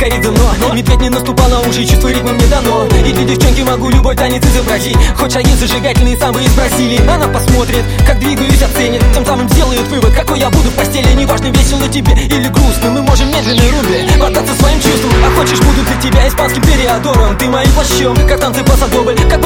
коридор, но медведь не наступал на уши, чувство ритма мне дано. И для девчонки могу любой танец изобразить. Хоть шаги зажигательные, сам бы и спросили. Она посмотрит, как двигаюсь, оценит, тем самым сделает вывод, какой я буду в постели. Неважно, весело тебе или грустно, мы можем медленной румбе отдаться своим чувствам. А хочешь, буду для тебя испанским периодором. Ты моим плащом, как танцы пасадобль, как